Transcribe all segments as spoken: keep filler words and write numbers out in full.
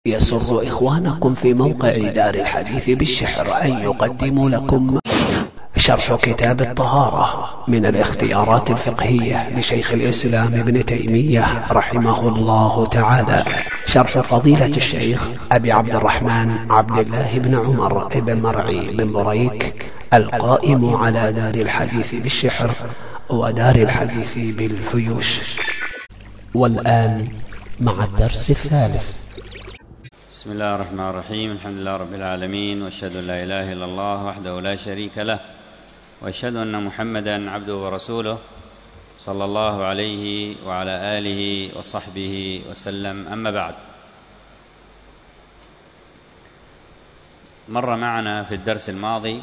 يسر إخوانكم في موقع دار الحديث بالشحر أن يقدموا لكم شرح كتاب الطهارة من الاختيارات الفقهية لشيخ الإسلام ابن تيمية رحمه الله تعالى، شرح فضيلة الشيخ أبي عبد الرحمن عبد الله بن عمر بن مرعي بن بريك القائم على دار الحديث بالشحر ودار الحديث بالفيوش. والآن مع الدرس الثالث. بسم الله الرحمن الرحيم. الحمد لله رب العالمين، وأشهد أن لا إله إلا الله وحده لا شريك له، وأشهد أن محمدا عبده ورسوله صلى الله عليه وعلى آله وصحبه وسلم. أما بعد، مر معنا في الدرس الماضي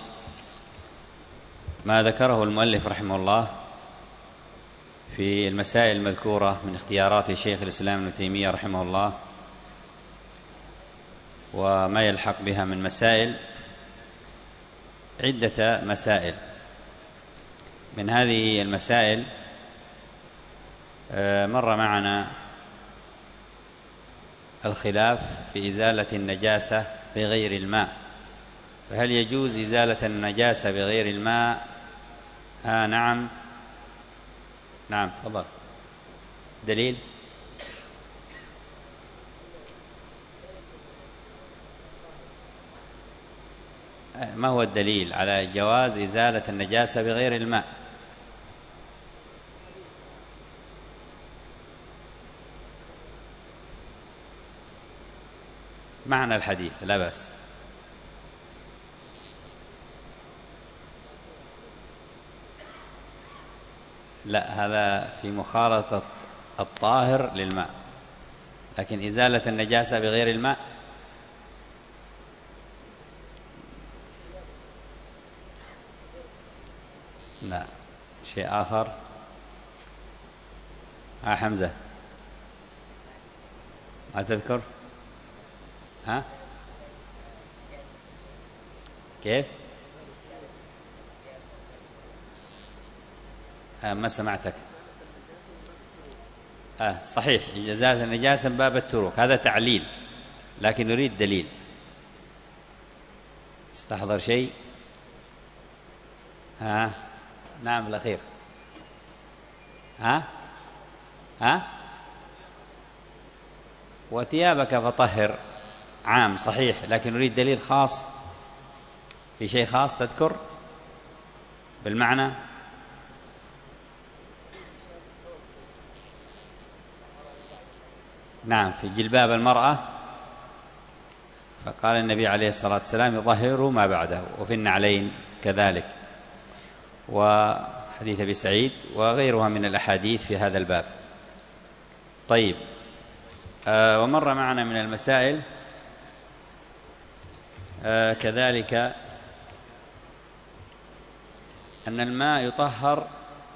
ما ذكره المؤلف رحمه الله في المسائل المذكورة من اختيارات شيخ الإسلام ابن تيمية رحمه الله، وما يلحق بها من مسائل، عدة مسائل. من هذه المسائل مر معنا الخلاف في إزالة النجاسة بغير الماء، فهل يجوز إزالة النجاسة بغير الماء؟ ها نعم نعم تفضل. دليل؟ ما هو الدليل على جواز إزالة النجاسة بغير الماء؟ معنى الحديث لا بأس. لا، هذا في مخالطة الطاهر للماء، لكن إزالة النجاسة بغير الماء لا، شيء آخر. ها حمزة، ما تذكر؟ ها كيف؟ آه ما سمعتك. آه صحيح، إزالة النجاسة من باب التروك، هذا تعليل، لكن نريد دليل. استحضر شيء؟ ها نعم الأخير. ها ها وثيابك فطهر، عام صحيح، لكن نريد دليل خاص، في شيء خاص تذكر بالمعنى. نعم، في جلباب المرأة، فقال النبي عليه الصلاة والسلام يطهر ما بعده، وفي النعلين كذلك، وحديث أبي سعيد وغيرها من الأحاديث في هذا الباب. طيب، آه ومر معنا من المسائل آه كذلك أن الماء يطهر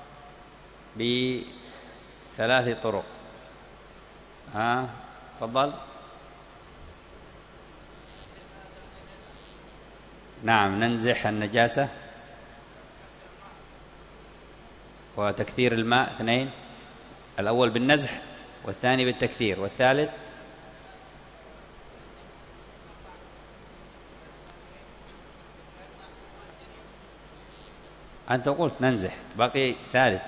بثلاث طرق. ها آه تفضل. نعم، ننزح النجاسة وتكثير الماء، اثنين، الأول بالنزح والثاني بالتكثير، والثالث أنت قلت ننزح، باقي ثالث.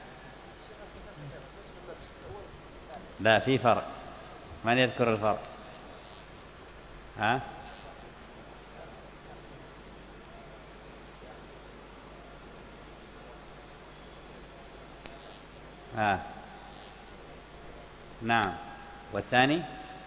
لا، في فرق، من يذكر الفرق؟ ها ها نعم، والثاني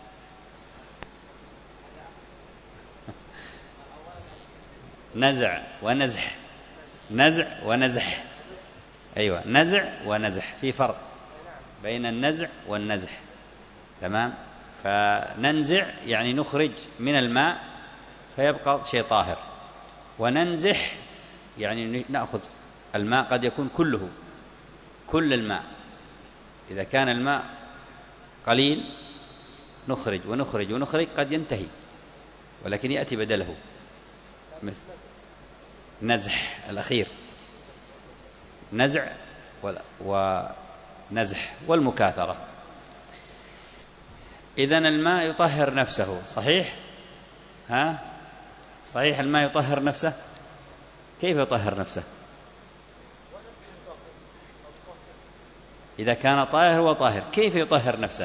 نزع ونزح، نزع ونزح، أيوة، نزع ونزح، في فرق بين النزع والنزح، تمام. فننزع يعني نخرج من الماء فيبقى شيء طاهر، وننزح يعني نأخذ الماء، قد يكون كله، كل الماء، إذا كان الماء قليل نخرج ونخرج ونخرج، قد ينتهي، ولكن يأتي بدله، مثل نزح الأخير، نزع ونزح والمكاثرة. إذن الماء يطهر نفسه، صحيح؟ ها؟ صحيح الماء يطهر نفسه؟ كيف يطهر نفسه؟ إذا كان طاهر وطاهر كيف يطهر نفسه؟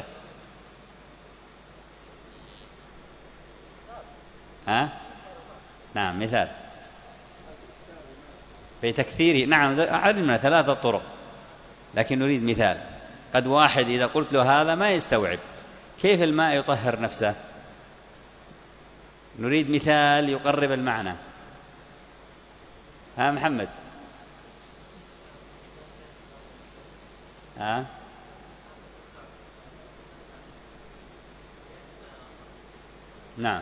ها؟ نعم، مثال في تكثيره. نعم، علمنا ثلاثة طرق، لكن نريد مثال. قد واحد إذا قلت له هذا ما يستوعب. كيف الماء يطهر نفسه؟ نريد مثال يقرب المعنى. ها محمد؟ ها؟ نعم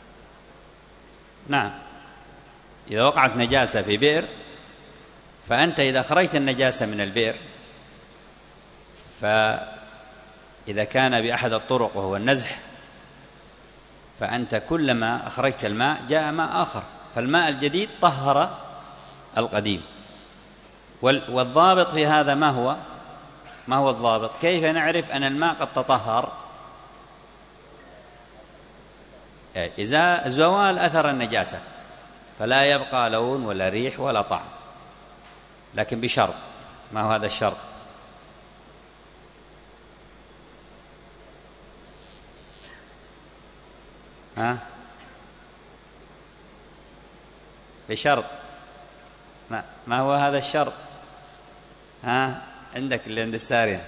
نعم. إذا وقعت نجاسة في بئر، فأنت إذا أخرجت النجاسة من البئر، فإذا كان بأحد الطرق وهو النزح، فأنت كلما أخرجت الماء جاء ماء آخر، فالماء الجديد طهر القديم. والضابط في هذا ما هو؟ ما هو الضابط؟ كيف نعرف أن الماء قد تطهر؟ إذا زوال أثر النجاسة، فلا يبقى لون ولا ريح ولا طعم، لكن بشرط. ما هو هذا الشرط؟ ها؟ بشرط. ما, ما هو هذا الشرط؟ ها؟ عندك اللي عند السارية.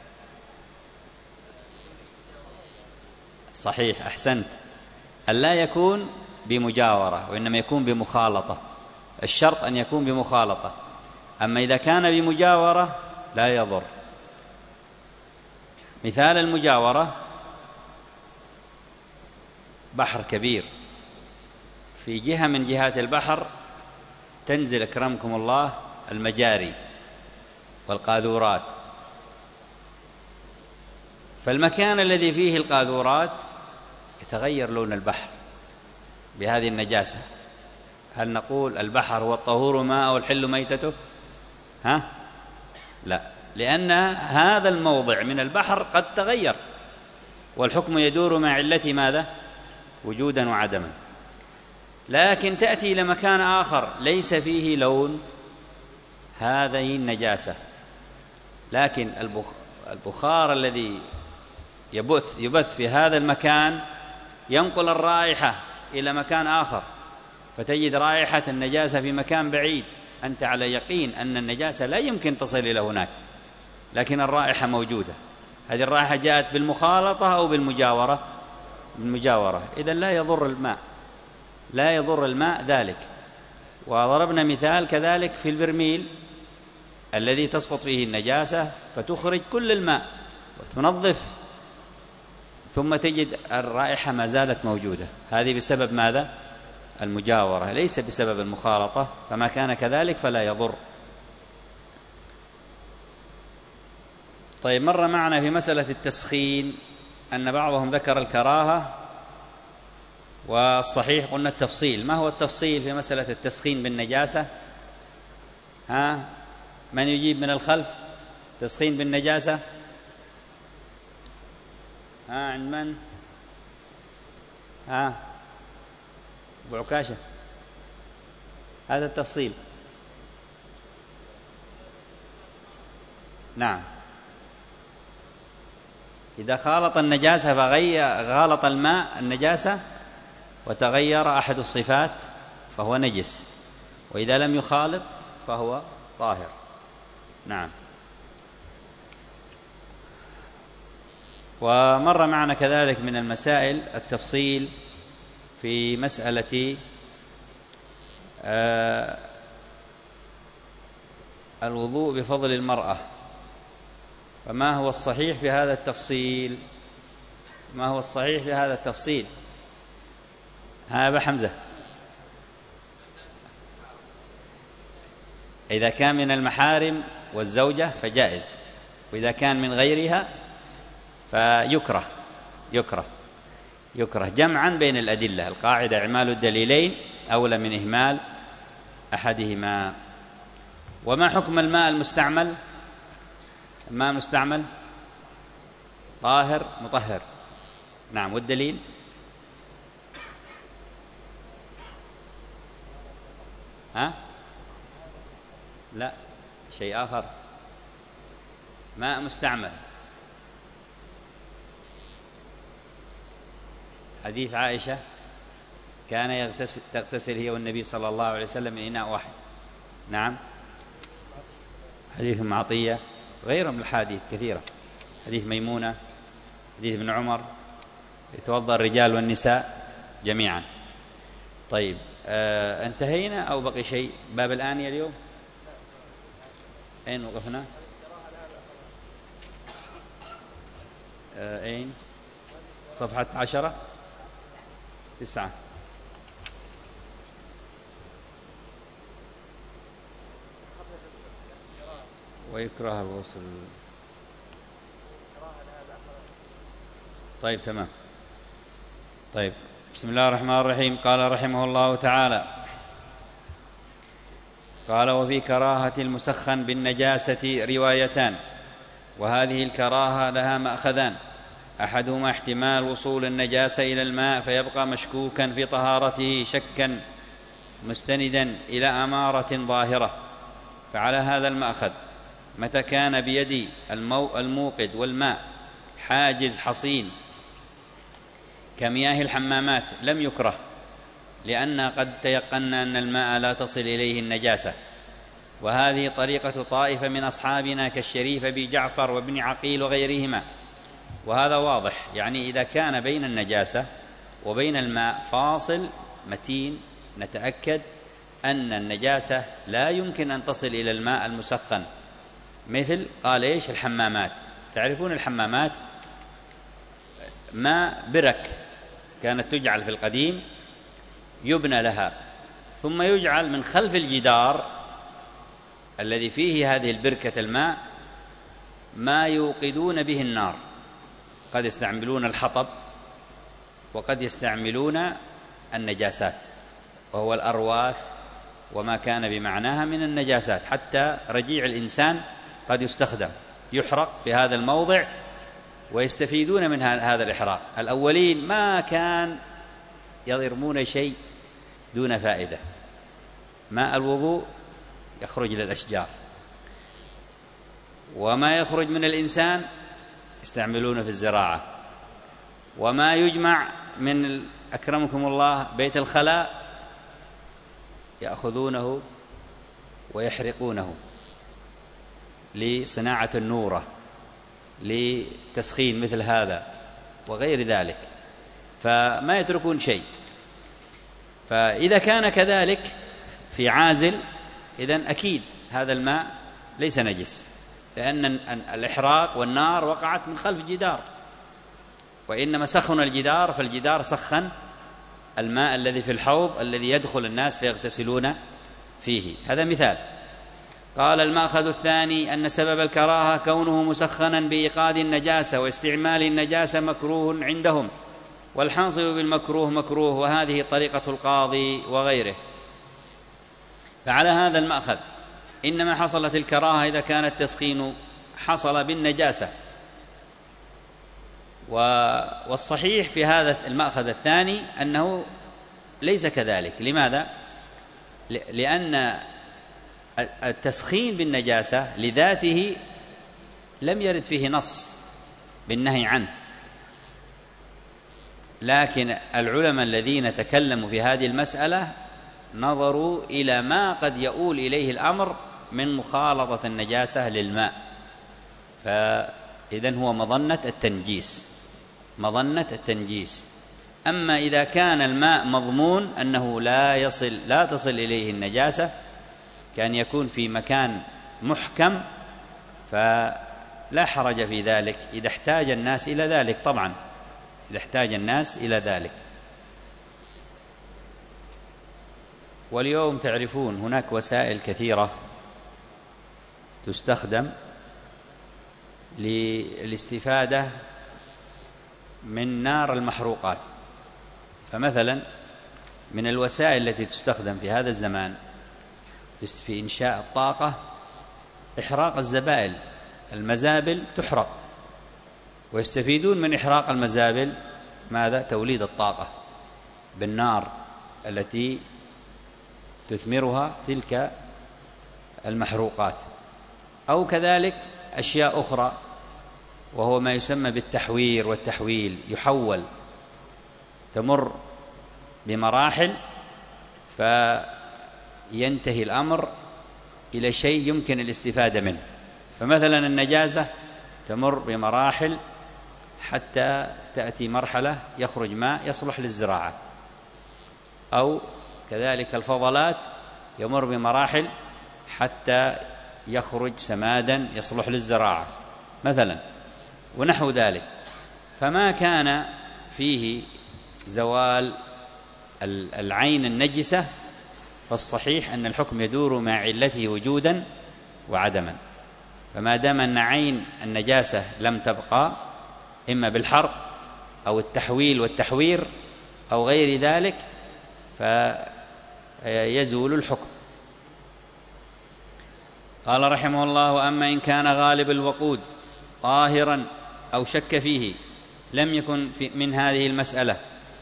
صحيح، أحسنت. ألا يكون بمجاورة، وإنما يكون بمخالطة. الشرط أن يكون بمخالطة. أما إذا كان بمجاورة لا يضر. مثال المجاورة: بحر كبير، في جهة من جهات البحر تنزل أكرمكم الله المجاري والقاذورات، فالمكان الذي فيه القاذورات يتغير لون البحر بهذه النجاسة. هل نقول البحر هو الطهور ماءه الحل ميتته؟ ها؟ لا، لأن هذا الموضع من البحر قد تغير، والحكم يدور مع علته ماذا؟ وجودا وعدما. لكن تأتي إلى مكان آخر ليس فيه لون هذه النجاسة، لكن البخار الذي يبث يبث في هذا المكان ينقل الرائحة إلى مكان آخر، فتجد رائحة النجاسة في مكان بعيد، أنت على يقين أن النجاسة لا يمكن تصل إلى هناك، لكن الرائحة موجودة. هذه الرائحة جاءت بالمخالطة أو بالمجاورة؟ بالمجاورة. إذن لا يضر الماء، لا يضر الماء ذلك. وضربنا مثال كذلك في البرميل الذي تسقط فيه النجاسة، فتخرج كل الماء وتنظف، ثم تجد الرائحة ما زالت موجودة. هذه بسبب ماذا؟ المجاورة، ليس بسبب المخالطة. فما كان كذلك فلا يضر. طيب، مر معنا في مسألة التسخين أن بعضهم ذكر الكراهة، والصحيح قلنا التفصيل. ما هو التفصيل في مسألة التسخين بالنجاسة؟ ها؟ من يجيب من الخلف؟ تسخين بالنجاسة. ها، عند من؟ ها، أبو عكاشة. هذا التفصيل. نعم، إذا خالط النجاسة فغير غالط الماء النجاسة وتغير أحد الصفات فهو نجس، وإذا لم يخالط فهو طاهر. نعم. ومر معنا كذلك من المسائل التفصيل في مسألة آه الوضوء بفضل المرأة. فما هو الصحيح في هذا التفصيل؟ ما هو الصحيح في هذا التفصيل؟ ها أبا حمزة. إذا كان من المحارم والزوجة فجائز، وإذا كان من غيرها فيكره يكره يكره جمعا بين الأدلة. القاعدة: إعمال الدليلين أولى من إهمال أحدهما. وما حكم الماء المستعمل؟ الماء المستعمل طاهر مطهر؟ نعم، والدليل؟ ها؟ لا، شيء آخر، ماء مستعمل. حديث عائشة كان يغتسل تغتسل هي والنبي صلى الله عليه وسلم من إناء واحد. نعم. حديث أم عطية، غيرهم من الحديث كثيرة، حديث ميمونة، حديث ابن عمر، يتوضأ الرجال والنساء جميعا. طيب، آه انتهينا أو بقي شيء؟ باب الآنية اليوم أين وقفنا؟ آه أين؟ صفحة عشرة تسعة. ويكره الغسل. طيب تمام. طيب، بسم الله الرحمن الرحيم. قال رحمه الله تعالى: قال: وفي كراهة المسخن بالنجاسة روايتان، وهذه الكراهة لها مأخذان: أحدهما احتمال وصول النجاسة إلى الماء فيبقى مشكوكا في طهارته شكا مستندا إلى أمارة ظاهرة، فعلى هذا المأخذ متى كان بيد الموقد والماء حاجز حصين كمياه الحمامات لم يكره، لأن قد تيقنا أن الماء لا تصل إليه النجاسة، وهذه طريقة طائفة من أصحابنا كالشريف بن جعفر وابن عقيل وغيرهما، وهذا واضح. يعني إذا كان بين النجاسة وبين الماء فاصل متين نتأكد أن النجاسة لا يمكن أن تصل إلى الماء المسخن، مثل قال إيش الحمامات. تعرفون الحمامات ماء برك كانت تجعل في القديم، يبنى لها ثم يجعل من خلف الجدار الذي فيه هذه البركة الماء ما يوقدون به النار، قد يستعملون الحطب وقد يستعملون النجاسات، وهو الأرواث وما كان بمعناها من النجاسات، حتى رجيع الإنسان قد يستخدم يحرق في هذا الموضع ويستفيدون من هذا الإحراق. الأولين ما كان يرمون شيء دون فائدة، ماء الوضوء يخرج للأشجار، وما يخرج من الإنسان يستعملونه في الزراعة، وما يجمع من أكرمكم الله بيت الخلاء يأخذونه ويحرقونه لصناعة النورة، لتسخين مثل هذا وغير ذلك، فما يتركون شيء. فإذا كان كذلك في عازل، إذن أكيد هذا الماء ليس نجس، لأن الإحراق والنار وقعت من خلف الجدار، وإنما سخن الجدار، فالجدار سخن الماء الذي في الحوض الذي يدخل الناس فيغتسلون فيه. هذا مثال. قال: المأخذ الثاني أن سبب الكراهة كونه مسخنا بإيقاد النجاسة واستعمال النجاسة مكروه عندهم، والحاصل بالمكروه مكروه، وهذه طريقة القاضي وغيره. فعلى هذا المأخذ إنما حصلت الكراهة إذا كان التسخين حصل بالنجاسة، والصحيح في هذا المأخذ الثاني أنه ليس كذلك. لماذا؟ لأن التسخين بالنجاسة لذاته لم يرد فيه نص بالنهي عنه، لكن العلماء الذين تكلموا في هذه المسألة نظروا إلى ما قد يؤول إليه الأمر من مخالطة النجاسة للماء، فإذن هو مظنة التنجيس، مظنة التنجيس. أما إذا كان الماء مضمون أنه لا يصل لا تصل إليه النجاسة، كان يكون في مكان محكم، فلا حرج في ذلك إذا احتاج الناس إلى ذلك. طبعا إذا احتاج الناس إلى ذلك. واليوم تعرفون هناك وسائل كثيرة تستخدم للاستفادة من نار المحروقات. فمثلا من الوسائل التي تستخدم في هذا الزمان في إنشاء الطاقة إحراق الزبائل، المزابل تحرق، ويستفيدون من إحراق المزابل ماذا؟ توليد الطاقة بالنار التي تثمرها تلك المحروقات. أو كذلك أشياء أخرى، وهو ما يسمى بالتحوير والتحويل، يحول، تمر بمراحل فينتهي الأمر إلى شيء يمكن الاستفادة منه. فمثلا النجاسة تمر بمراحل حتى تأتي مرحلة يخرج ماء يصلح للزراعة، أو كذلك الفضلات يمر بمراحل حتى يخرج سمادا يصلح للزراعة مثلا، ونحو ذلك. فما كان فيه زوال العين النجسة فالصحيح أن الحكم يدور مع علته وجودا وعدما. فما دام أن عين النجاسة لم تبقى، إما بالحرق أو التحويل والتحوير أو غير ذلك، فيزول الحكم. قال رحمه الله: وأما إن كان غالب الوقود طاهرا أو شك فيه لم يكن في من هذه المسألة.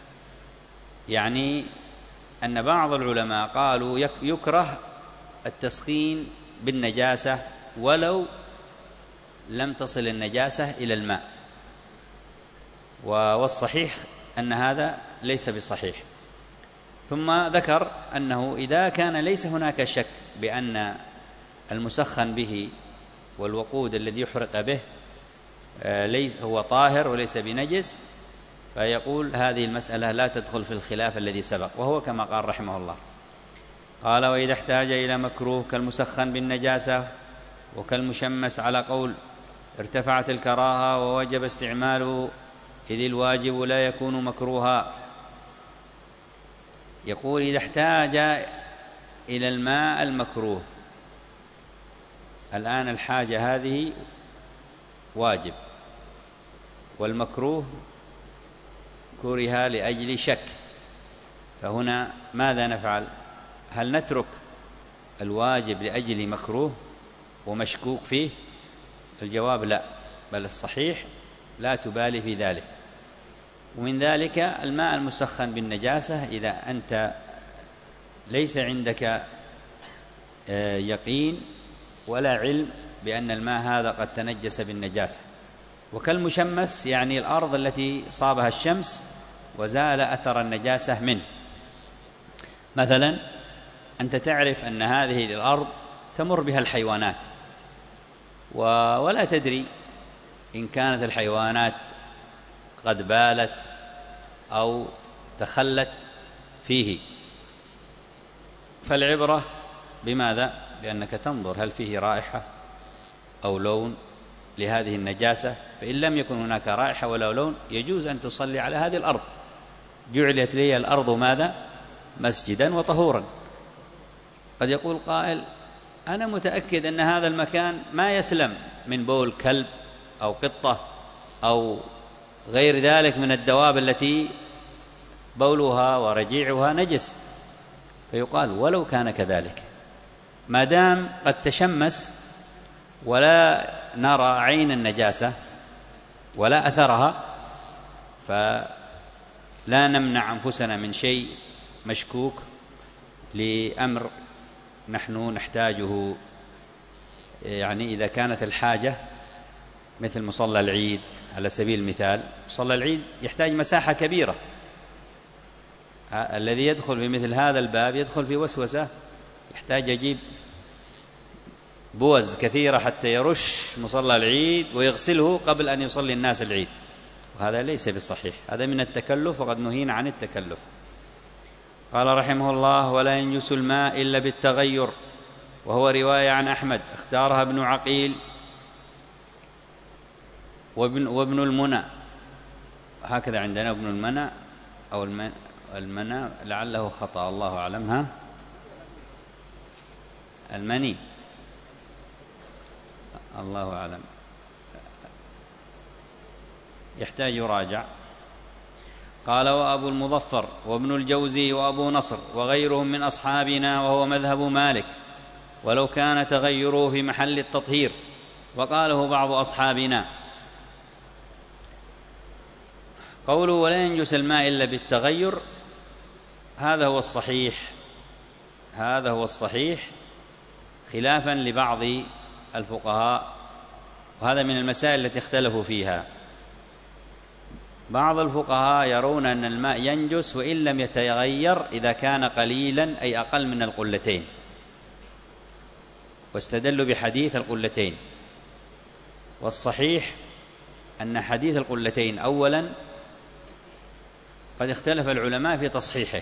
يعني أن بعض العلماء قالوا يكره التسخين بالنجاسة ولو لم تصل النجاسة إلى الماء، والصحيح أن هذا ليس بصحيح. ثم ذكر أنه إذا كان ليس هناك شك بأن المسخن به والوقود الذي يحرق به ليس هو طاهر وليس بنجس، فيقول هذه المسألة لا تدخل في الخلاف الذي سبق، وهو كما قال رحمه الله. قال: وإذا احتاج إلى مكروه كالمسخن بالنجاسة وكالمشمس على قول ارتفعت الكراهة ووجب استعماله، إذ الواجب لا يكون مكروها. يقول: إذا احتاج إلى الماء المكروه، الآن الحاجة هذه واجب، والمكروه كره لأجل شك، فهنا ماذا نفعل؟ هل نترك الواجب لأجل مكروه ومشكوك فيه؟ الجواب لا، بل الصحيح لا تبالي في ذلك. ومن ذلك الماء المسخن بالنجاسة، إذا أنت ليس عندك يقين ولا علم بأن الماء هذا قد تنجس بالنجاسة. وكالمشمس يعني الأرض التي صابها الشمس وزال أثر النجاسة منه. مثلا أنت تعرف أن هذه الأرض تمر بها الحيوانات، ولا تدري إن كانت الحيوانات قد بالت أو تخلت فيه، فالعبرة بماذا؟ بأنك تنظر هل فيه رائحة أو لون لهذه النجاسة، فإن لم يكن هناك رائحة ولا لون يجوز أن تصلي على هذه الأرض. جعلت لي الأرض ماذا؟ مسجدا وطهورا. قد يقول قائل: أنا متأكد أن هذا المكان ما يسلم من بول كلب أو قطة أو غير ذلك من الدواب التي بولها ورجيعها نجس. فيقال: ولو كان كذلك، ما دام قد تشمس ولا نرى عين النجاسة ولا أثرها، فلا نمنع أنفسنا من شيء مشكوك لأمر نحن نحتاجه. يعني إذا كانت الحاجة مثل مصلى العيد على سبيل المثال، مصلى العيد يحتاج مساحة كبيرة، الذي يدخل في مثل هذا الباب يدخل في وسوسة، يحتاج يجيب بوز كثيرة حتى يرش مصلى العيد ويغسله قبل أن يصلي الناس العيد، وهذا ليس بالصحيح، هذا من التكلف وقد نهينا عن التكلف. قال رحمه الله: ولا ينجس الماء إلا بالتغير، وهو رواية عن أحمد اختارها ابن عقيل وابن, وابن المنى، هكذا عندنا ابن المنى أو المنى، لعله خطأ الله أعلمها، المني الله أعلم، يحتاج يراجع. قال: وأبو المظفر وابن الجوزي وأبو نصر وغيرهم من أصحابنا، وهو مذهب مالك، ولو كان تغيره في محل التطهير، وقاله بعض أصحابنا. قوله ولا ينجس الماء إلا بالتغير، هذا هو الصحيح، هذا هو الصحيح خلافا لبعض الفقهاء، وهذا من المسائل التي اختلفوا فيها. بعض الفقهاء يرون أن الماء ينجس وإن لم يتغير إذا كان قليلا أي أقل من القلتين، واستدلوا بحديث القلتين. والصحيح أن حديث القلتين أولا قد اختلف العلماء في تصحيحه،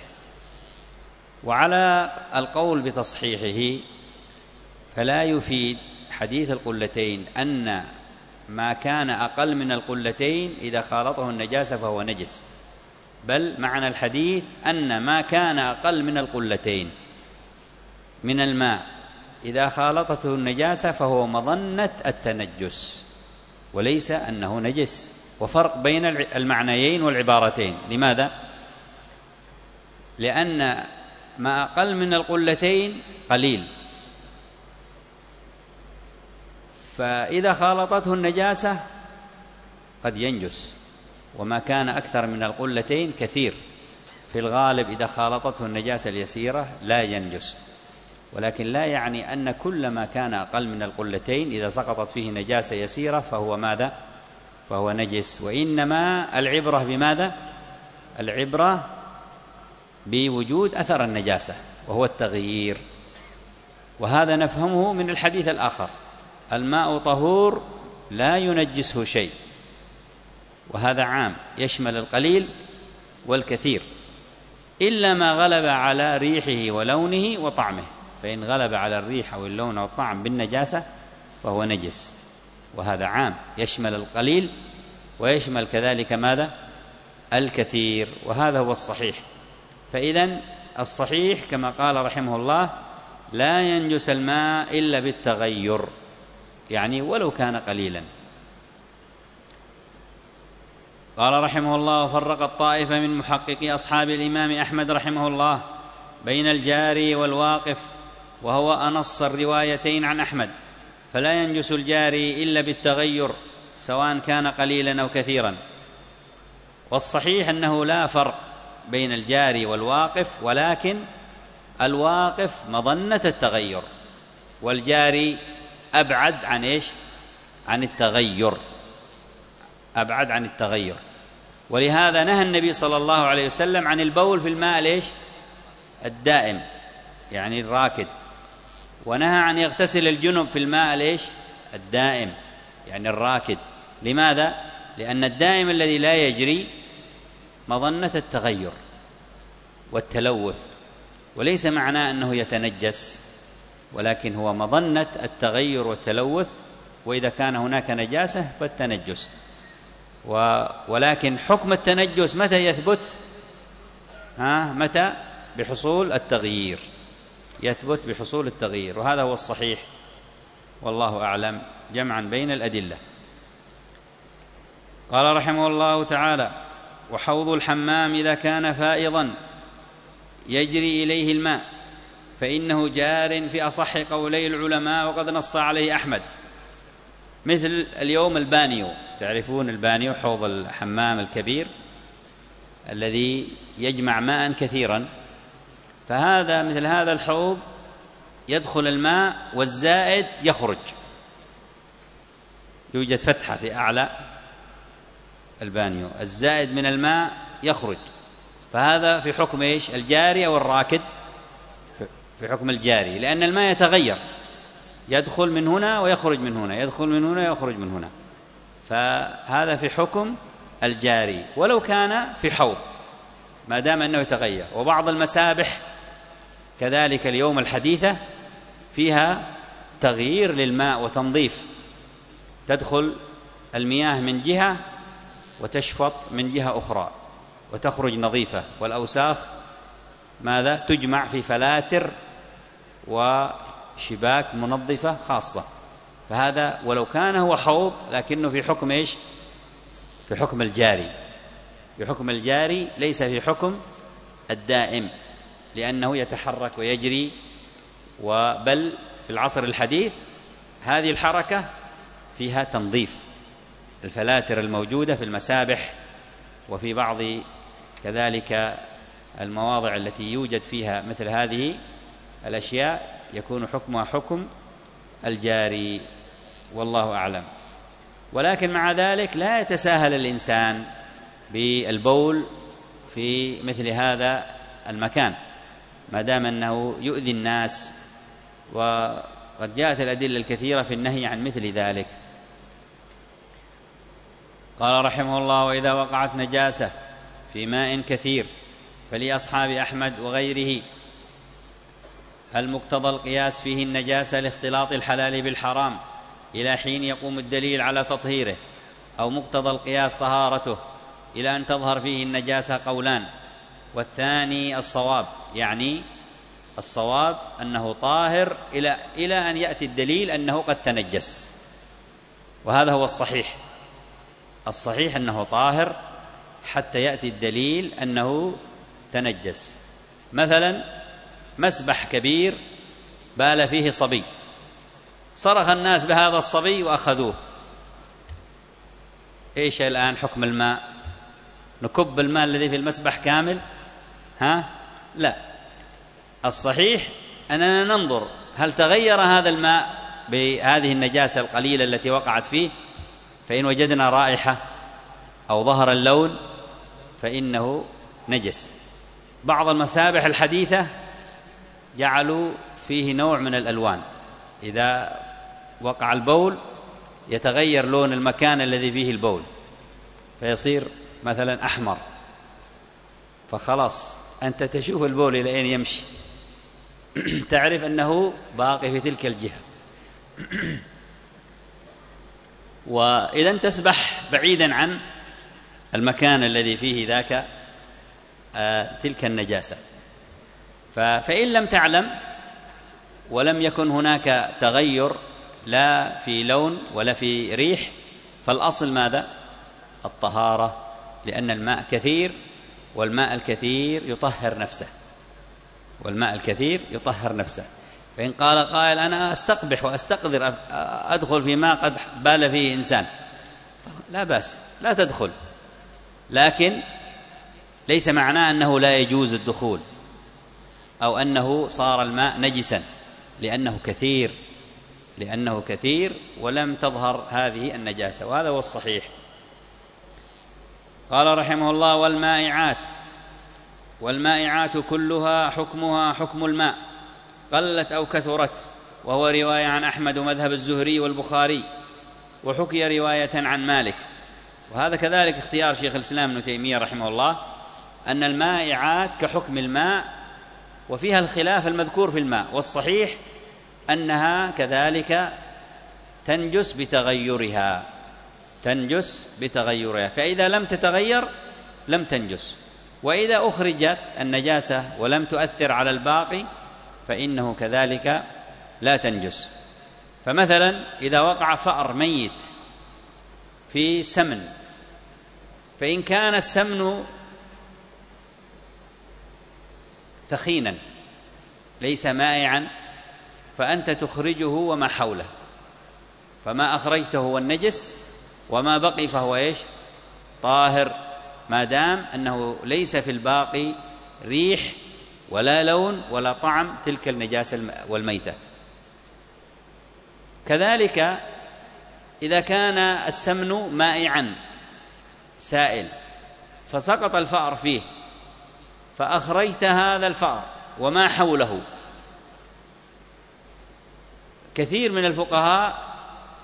وعلى القول بتصحيحه فلا يفيد حديث القلتين أن ما كان أقل من القلتين إذا خالطه النجاسة فهو نجس، بل معنى الحديث أن ما كان أقل من القلتين من الماء إذا خالطته النجاسة فهو مظنة التنجس وليس أنه نجس. وفرق بين المعنيين والعبارتين. لماذا؟ لأن ما أقل من القلتين قليل، فإذا خالطته النجاسة قد ينجس، وما كان أكثر من القلتين كثير. في الغالب إذا خالطته النجاسة اليسيرة لا ينجس، ولكن لا يعني أن كل ما كان أقل من القلتين إذا سقطت فيه نجاسة يسيرة فهو ماذا؟ فهو نجس. وإنما العبرة بماذا؟ العبرة بوجود أثر النجاسة وهو التغيير. وهذا نفهمه من الحديث الآخر: الماء طهور لا ينجسه شيء. وهذا عام يشمل القليل والكثير، إلا ما غلب على ريحه ولونه وطعمه، فإن غلب على الريح أو اللون أو الطعم بالنجاسة فهو نجس. وهذا عام يشمل القليل ويشمل كذلك ماذا؟ الكثير. وهذا هو الصحيح. فإذن الصحيح كما قال رحمه الله: لا ينجس الماء إلا بالتغير، يعني ولو كان قليلا. قال رحمه الله: فرق الطائفة من محققي أصحاب الإمام أحمد رحمه الله بين الجاري والواقف، وهو أنص الروايتين عن أحمد، فلا ينجس الجاري إلا بالتغير سواء كان قليلا أو كثيرا. والصحيح أنه لا فرق بين الجاري والواقف، ولكن الواقف مظنة التغير، والجاري أبعد عن إيش؟ عن التغير، أبعد عن التغير. ولهذا نهى النبي صلى الله عليه وسلم عن البول في الماء ليش؟ الدائم، يعني الراكد. ونهى عن يغتسل الجنب في الماء ليش؟ الدائم، يعني الراكد. لماذا؟ لأن الدائم الذي لا يجري مظنة التغير والتلوث، وليس معناه أنه يتنجس، ولكن هو مظنة التغير والتلوث. وإذا كان هناك نجاسة فالتنجس. ولكن حكم التنجس متى يثبت؟ ها متى؟ بحصول التغيير، يثبت بحصول التغيير. وهذا هو الصحيح والله أعلم، جمعا بين الأدلة. قال رحمه الله تعالى: وحوض الحمام إذا كان فائضا يجري إليه الماء فإنه جار في أصح قولي العلماء، وقد نص عليه أحمد. مثل اليوم البانيو، تعرفون البانيو، حوض الحمام الكبير الذي يجمع ماء كثيرا. فهذا مثل هذا الحوض يدخل الماء والزائد يخرج، يوجد فتحة في أعلى البانيو، الزائد من الماء يخرج. فهذا في حكم إيش؟ الجاري أو الراكد؟ في حكم الجاري، لأن الماء يتغير، يدخل من هنا ويخرج من هنا، يدخل من هنا ويخرج من هنا. فهذا في حكم الجاري ولو كان في حوض، ما دام أنه يتغير. وبعض المسابح كذلك اليوم الحديثة فيها تغيير للماء وتنظيف، تدخل المياه من جهة وتشفط من جهة أخرى وتخرج نظيفة، والأوساخ ماذا؟ تجمع في فلاتر وشباك منظفة خاصة. فهذا ولو كان هو حوض لكنه في حكم إيش؟ في حكم الجاري، في حكم الجاري ليس في حكم الدائم، لأنه يتحرك ويجري. وبل في العصر الحديث هذه الحركة فيها تنظيف. الفلاتر الموجودة في المسابح وفي بعض كذلك المواضع التي يوجد فيها مثل هذه الأشياء يكون حكمها حكم الجاري، والله أعلم. ولكن مع ذلك لا يتساهل الإنسان بالبول في مثل هذا المكان ما دام أنه يؤذي الناس، وقد جاءت الأدلة الكثيرة في النهي عن مثل ذلك. قال رحمه الله: وإذا وقعت نجاسة في ماء كثير فلأصحاب أحمد وغيره هل مقتضى القياس فيه النجاسة لاختلاط الحلال بالحرام إلى حين يقوم الدليل على تطهيره، أو مقتضى القياس طهارته إلى أن تظهر فيه النجاسة؟ قولان، والثاني الصواب، يعني الصواب أنه طاهر إلى إلى أن يأتي الدليل أنه قد تنجس، وهذا هو الصحيح. الصحيح أنه طاهر حتى يأتي الدليل أنه تنجس. مثلا مسبح كبير بال فيه صبي، صرخ الناس بهذا الصبي وأخذوه، إيش الآن حكم الماء؟ نكب الماء الذي في المسبح كامل؟ ها؟ لا، الصحيح أننا ننظر هل تغير هذا الماء بهذه النجاسة القليلة التي وقعت فيه، فإن وجدنا رائحة أو ظهر اللون فإنه نجس. بعض المسابح الحديثة جعلوا فيه نوع من الألوان، إذا وقع البول يتغير لون المكان الذي فيه البول فيصير مثلا أحمر، فخلاص أنت تشوف البول إلى أين يمشي تعرف أنه باقي في تلك الجهة. وإذا تسبح بعيدا عن المكان الذي فيه ذاك آه تلك النجاسة. فإن لم تعلم ولم يكن هناك تغير لا في لون ولا في ريح، فالأصل ماذا؟ الطهارة، لأن الماء كثير، والماء الكثير يطهر نفسه، والماء الكثير يطهر نفسه. فإن قال قائل أنا أستقبح وأستقذر أدخل في ماء قد بال فيه إنسان، لا بأس، لا تدخل، لكن ليس معناه أنه لا يجوز الدخول أو أنه صار الماء نجسا، لأنه كثير لأنه كثير ولم تظهر هذه النجاسة، وهذا هو الصحيح. قال رحمه الله: والمائعات والمائعات كلها حكمها حكم الماء قلت أو كثرت، وهو رواية عن أحمد ومذهب الزهري والبخاري، وحكي رواية عن مالك. وهذا كذلك اختيار شيخ الإسلام ابن تيمية رحمه الله، أن المائعات كحكم الماء، وفيها الخلاف المذكور في الماء، والصحيح أنها كذلك تنجس بتغيرها تنجس بتغيرها فإذا لم تتغير لم تنجس، وإذا أخرجت النجاسة ولم تؤثر على الباقي فإنه كذلك لا تنجس. فمثلا إذا وقع فأر ميت في سمن، فإن كان السمن ثخينا ليس مائعا فأنت تخرجه وما حوله، فما أخرجته هو النجس، وما بقي فهو إيش؟ طاهر، ما دام أنه ليس في الباقي ريح ولا لون ولا طعم تلك النجاسة والميتة. كذلك إذا كان السمن مائعا سائل فسقط الفأر فيه، فأخرجت هذا الفأر وما حوله، كثير من الفقهاء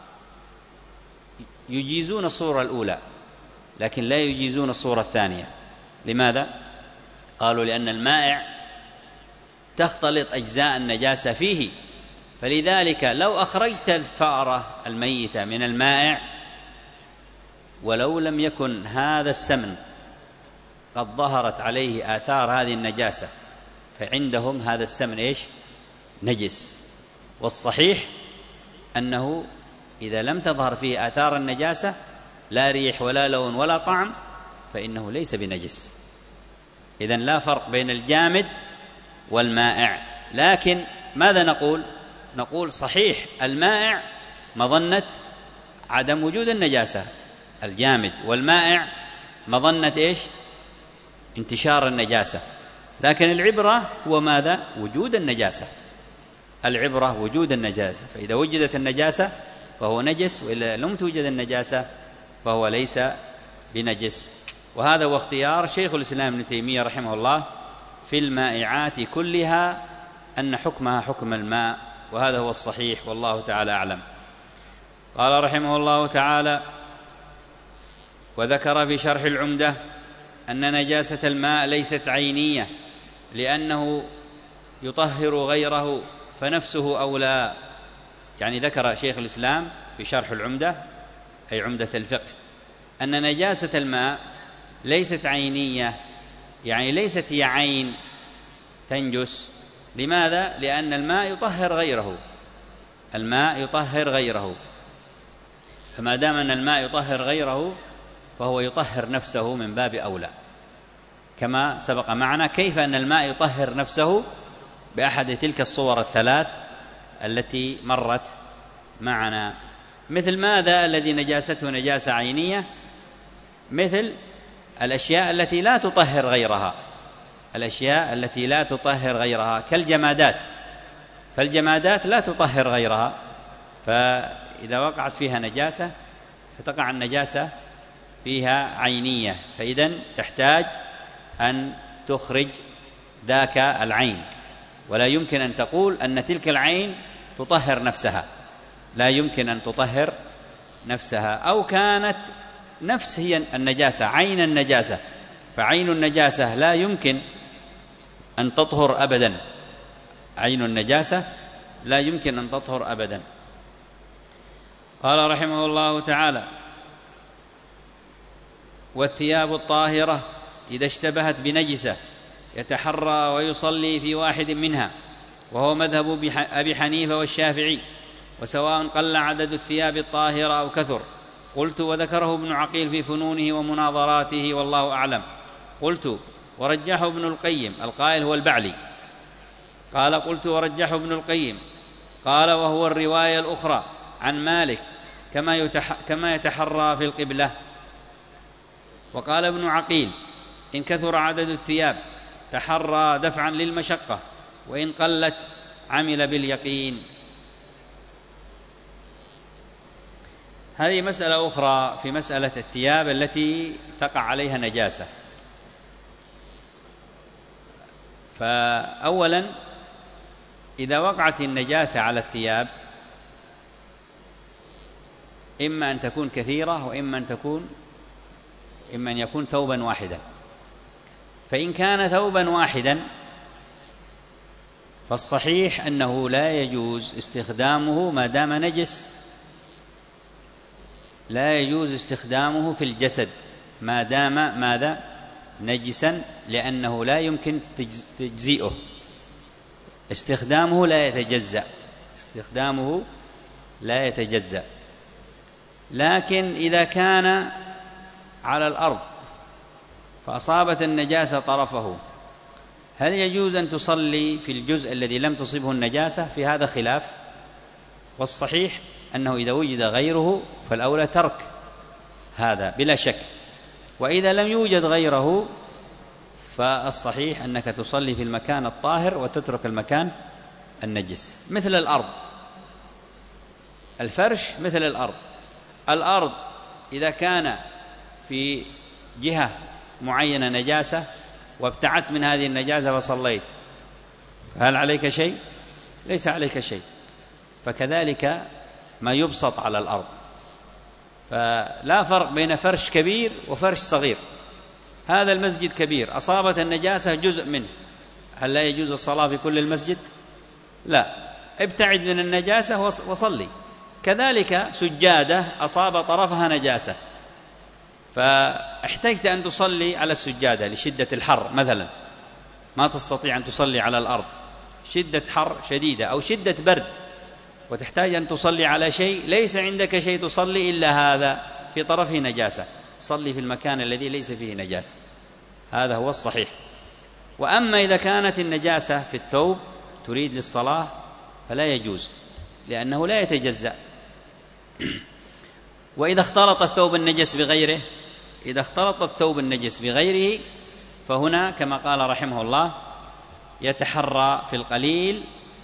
يجيزون الصورة الأولى لكن لا يجيزون الصورة الثانية. لماذا؟ قالوا لأن المائع تختلط أجزاء النجاسة فيه، فلذلك لو أخرجت الفأرة الميتة من المائع ولو لم يكن هذا السمن قد ظهرت عليه آثار هذه النجاسة فعندهم هذا السمن إيش؟ نجس. والصحيح أنه إذا لم تظهر فيه آثار النجاسة لا ريح ولا لون ولا طعم فإنه ليس بنجس. إذن لا فرق بين الجامد والمائع. لكن ماذا نقول؟ نقول صحيح المائع مظنة عدم وجود النجاسة الجامد، والمائع مظنة إيش؟ انتشار النجاسة. لكن العبرة هو ماذا؟ وجود النجاسة. العبرة وجود النجاسة، فإذا وجدت النجاسة فهو نجس، وإذا لم توجد النجاسة فهو ليس بنجس. وهذا هو اختيار شيخ الإسلام ابن تيمية رحمه الله في المائعات كلها أن حكمها حكم الماء، وهذا هو الصحيح والله تعالى أعلم. قال رحمه الله تعالى: وذكر في شرح العمدة أن نجاسة الماء ليست عينية لأنه يطهر غيره فنفسه أولى. يعني ذكر شيخ الإسلام في شرح العمدة أي عمدة الفقه أن نجاسة الماء ليست عينية، يعني ليست هي عين تنجس. لماذا؟ لأن الماء يطهر غيره، الماء يطهر غيره، فما دام أن الماء يطهر غيره فهو يطهر نفسه من باب أولى، كما سبق معنا كيف أن الماء يطهر نفسه بأحد تلك الصور الثلاث التي مرت معنا. مثل ماذا الذي نجاسته نجاسة عينية؟ مثل الأشياء التي لا تطهر غيرها، الأشياء التي لا تطهر غيرها كالجمادات، فالجمادات لا تطهر غيرها، فإذا وقعت فيها نجاسة فتقع النجاسة فيها عينية، فإذن تحتاج أن تخرج ذاك العين، ولا يمكن أن تقول أن تلك العين تطهر نفسها، لا يمكن أن تطهر نفسها. أو كانت نفس هي النجاسة، عين النجاسة، فعين النجاسة لا يمكن أن تطهر أبدا، عين النجاسة لا يمكن أن تطهر أبدا. قال رحمه الله تعالى: والثياب الطاهرة إذا اشتبهت بنجسة يتحرى ويصلي في واحد منها، وهو مذهب أبي حنيفة والشافعي، وسواء قل عدد الثياب الطاهرة أو كثر. قلت: وذكره ابن عقيل في فنونه ومناظراته والله أعلم. قلت: ورجحه ابن القيم، القائل هو البعلي. قال: قلت: ورجحه ابن القيم. قال: وهو الرواية الأخرى عن مالك كما, يتح... كما يتحرى في القبلة. وقال ابن عقيل: إن كثر عدد الثياب تحرى دفعا للمشقة، وإن قلت عمل باليقين. هذه مسألة أخرى في مسألة الثياب التي تقع عليها نجاسة. فأولا إذا وقعت النجاسة على الثياب إما أن تكون كثيرة وإما أن تكون إما أن يكون ثوبا واحدا. فإن كان ثوبا واحدا فالصحيح أنه لا يجوز استخدامه ما دام نجس، لا يجوز استخدامه في الجسد ما دام ماذا؟ نجسا، لأنه لا يمكن تجزئه، استخدامه لا يتجزأ، استخدامه لا يتجزأ. لكن إذا كان على الأرض فأصابت النجاسة طرفه، هل يجوز أن تصلي في الجزء الذي لم تصبه النجاسة؟ في هذا خلاف، والصحيح أنه إذا وجد غيره فالأولى ترك هذا بلا شك، وإذا لم يوجد غيره فالصحيح أنك تصلي في المكان الطاهر وتترك المكان النجس. مثل الأرض، الفرش مثل الأرض، الأرض إذا كان في جهة معينة نجاسة وابتعدت من هذه النجاسة فصليت، فهل عليك شيء؟ ليس عليك شيء. فكذلك ما يبسط على الأرض، فلا فرق بين فرش كبير وفرش صغير. هذا المسجد كبير، أصابت النجاسة جزء منه، هل لا يجوز الصلاة في كل المسجد؟ لا، ابتعد من النجاسة وصلي. كذلك سجادة أصاب طرفها نجاسة فاحتجت أن تصلي على السجادة لشدة الحر مثلا، ما تستطيع أن تصلي على الأرض، شدة حر شديدة أو شدة برد، وتحتاج أن تصلي على شيء ليس عندك شيء تصلي إلا هذا في طرفه نجاسة، صلي في المكان الذي ليس فيه نجاسة، هذا هو الصحيح. وأما إذا كانت النجاسة في الثوب تريد للصلاة فلا يجوز، لأنه لا يتجزأ. وإذا اختلط الثوب النجس بغيره، إذا اختلط الثوب النجس بغيره فهنا كما قال رحمه الله يتحرى في القليل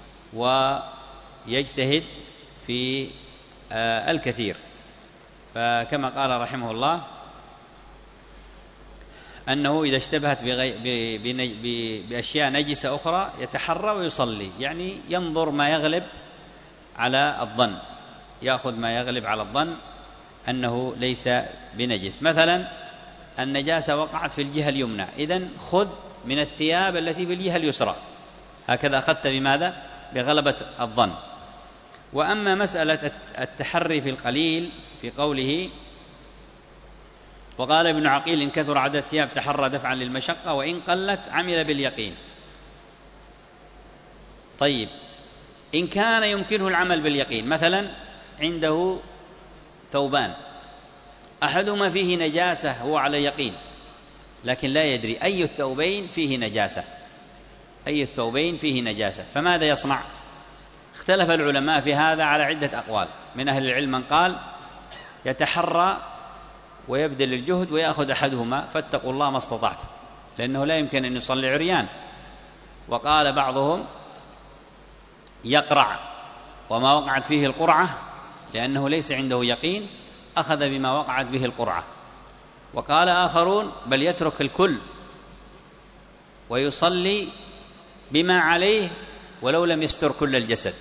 ويجتهد في الكثير. فكما قال رحمه الله أنه إذا اشتبهت بأشياء نجسة أخرى يتحرى ويصلي، يعني ينظر ما يغلب على الظن، يأخذ ما يغلب على الظن أنه ليس بنجس. مثلا النجاسة وقعت في الجهة اليمنى، إذن خذ من الثياب التي في الجهة اليسرى، هكذا أخذت بماذا؟ بغلبة الظن. وأما مسألة التحري في القليل في قوله وقال ابن عقيل إن كثر عدد الثياب تحرى دفعا للمشقة وإن قلت عمل باليقين. طيب إن كان يمكنه العمل باليقين، مثلا عنده ثوبان أحدهما فيه نجاسة هو على يقين لكن لا يدري أي الثوبين فيه نجاسة، أي الثوبين فيه نجاسة، فماذا يصنع؟ اختلف العلماء في هذا على عدة أقوال. من أهل العلم من قال يتحرى ويبذل الجهد ويأخذ أحدهما فاتقوا الله ما استطعتم، لأنه لا يمكن أن يصلي عريان. وقال بعضهم يقرع وما وقعت فيه القرعة لأنه ليس عنده يقين أخذ بما وقعت به القرعة. وقال آخرون بل يترك الكل ويصلي بما عليه ولو لم يستر كل الجسد.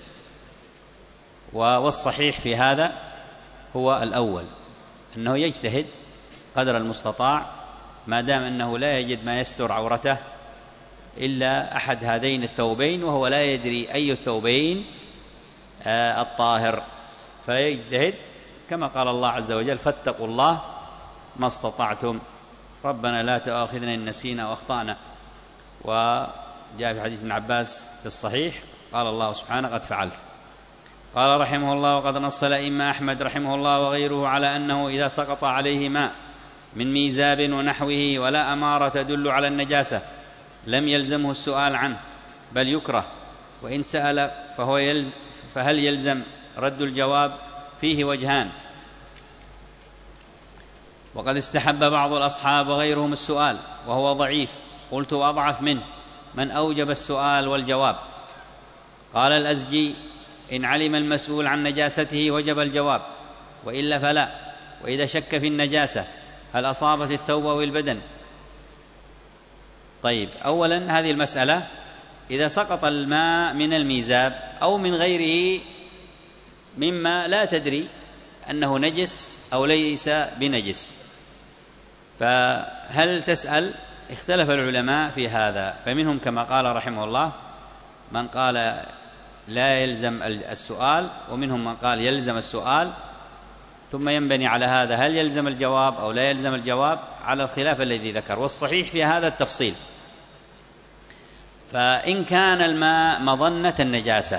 والصحيح في هذا هو الأول، أنه يجتهد قدر المستطاع ما دام أنه لا يجد ما يستر عورته إلا أحد هذين الثوبين وهو لا يدري أي الثوبين آه الطاهر، فيجتهد كما قال الله عز وجل فاتقوا الله ما استطعتم ربنا لا تؤاخذنا إن نسينا وأخطأنا. وجاء في حديث ابن عباس في الصحيح قال الله سبحانه قد فعلت. قال رحمه الله وقد نص الأئمة أحمد رحمه الله وغيره على أنه إذا سقط عليه ماء من ميزاب ونحوه ولا أمارة تدل على النجاسة لم يلزمه السؤال عنه بل يكره، وإن سأل فهو يلزم فهل يلزم رد الجواب؟ فيه وجهان. وقد استحب بعض الأصحاب وغيرهم السؤال وهو ضعيف، قلت وأضعف منه من أوجب السؤال والجواب. قال الأزجي إن علم المسؤول عن نجاسته وجب الجواب وإلا فلا. وإذا شك في النجاسة هل أصابت الثوب أو البدن؟ طيب أولا هذه المسألة إذا سقط الماء من الميزاب أو من غيره مما لا تدري أنه نجس أو ليس بنجس فهل تسأل؟ اختلف العلماء في هذا، فمنهم كما قال رحمه الله من قال لا يلزم السؤال ومنهم من قال يلزم السؤال، ثم ينبني على هذا هل يلزم الجواب أو لا يلزم الجواب على الخلاف الذي ذكر. والصحيح في هذا التفصيل. فإن كان الماء مظنة النجاسة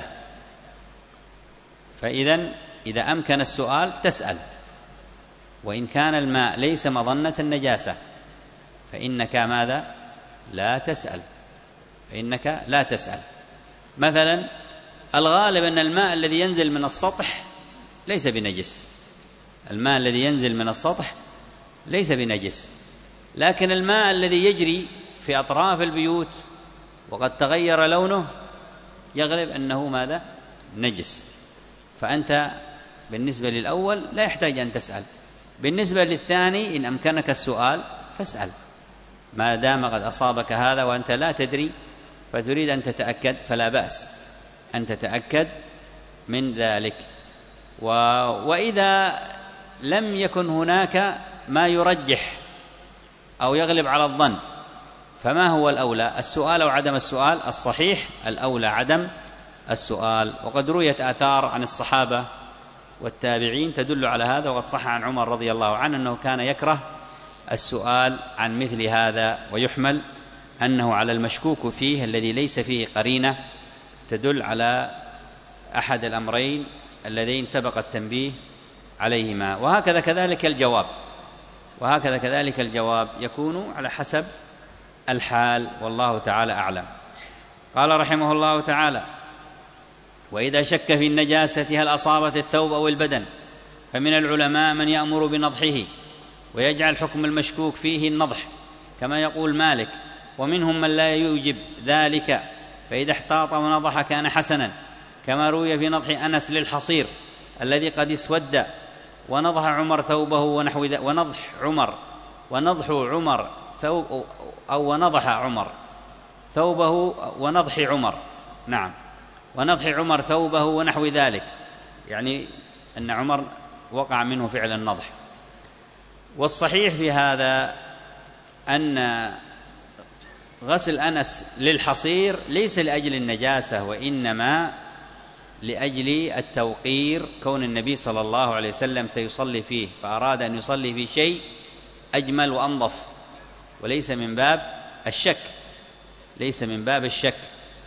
فإذن إذا أمكن السؤال تسأل، وإن كان الماء ليس مظنة النجاسة فإنك ماذا؟ لا تسأل، فإنك لا تسأل. مثلا الغالب أن الماء الذي ينزل من السطح ليس بنجس، الماء الذي ينزل من السطح ليس بنجس، لكن الماء الذي يجري في أطراف البيوت وقد تغير لونه يغلب أنه ماذا؟ نجس. فأنت بالنسبة للأول لا يحتاج أن تسأل، بالنسبة للثاني إن أمكنك السؤال فاسأل ما دام قد أصابك هذا وأنت لا تدري فتريد أن تتأكد فلا بأس أن تتأكد من ذلك. و... وإذا لم يكن هناك ما يرجح أو يغلب على الظن فما هو الأولى؟ السؤال أو عدم السؤال؟ الصحيح الأولى عدم السؤال. وقد رويت آثار عن الصحابة والتابعين تدل على هذا، وقد صح عن عمر رضي الله عنه أنه كان يكره السؤال عن مثل هذا، ويحمل أنه على المشكوك فيه الذي ليس فيه قرينة تدل على أحد الأمرين اللذين سبق التنبيه عليهما. وهكذا كذلك الجواب، وهكذا كذلك الجواب يكون على حسب الحال، والله تعالى أعلم. قال رحمه الله تعالى وإذا شك في النجاسة هل أصابت الثوب أو البدن فمن العلماء من يأمر بنضحه ويجعل حكم المشكوك فيه النضح كما يقول مالك، ومنهم من لا يوجب ذلك، فإذا احتاط ونضح كان حسنا، كما روي في نضح أنس للحصير الذي قد اسود، ونضح عمر ثوبه ونحو ذلك، ونضح عمر ونضح عمر ثوب أو ونضح عمر ثوبه ونضح عمر نعم ونضح عمر ثوبه ونحو ذلك، يعني أن عمر وقع منه فعل النضح. والصحيح في هذا أن غسل أنس للحصير ليس لأجل النجاسة، وإنما لأجل التوقير، كون النبي صلى الله عليه وسلم سيصلي فيه، فأراد أن يصلي في شيء أجمل وأنظف، وليس من باب الشك ليس من باب الشك.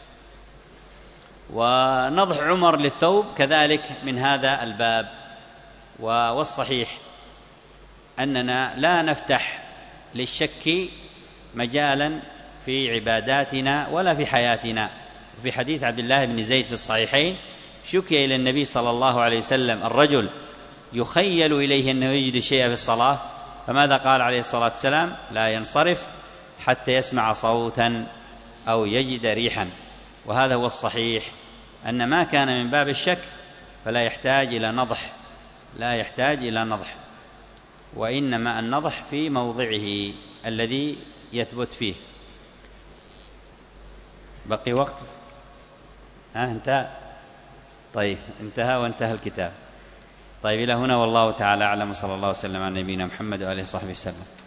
ونضح عمر للثوب كذلك من هذا الباب. والصحيح أننا لا نفتح للشك مجالا في عباداتنا ولا في حياتنا. في حديث عبد الله بن زيد في الصحيحين شكي إلى النبي صلى الله عليه وسلم الرجل يخيل إليه أنه يجد شيئا في الصلاة، فماذا قال عليه الصلاة والسلام؟ لا ينصرف حتى يسمع صوتا أو يجد ريحا. وهذا هو الصحيح، أن ما كان من باب الشك فلا يحتاج إلى نضح لا يحتاج إلى نضح وإنما النضح في موضعه الذي يثبت فيه. بقي وقت؟ ها انتهى؟ طيب انتهى وانتهى الكتاب. طيب إلى هنا، والله تعالى أعلم، صلى الله وسلم على نبينا محمد وآله وصحبه وسلم.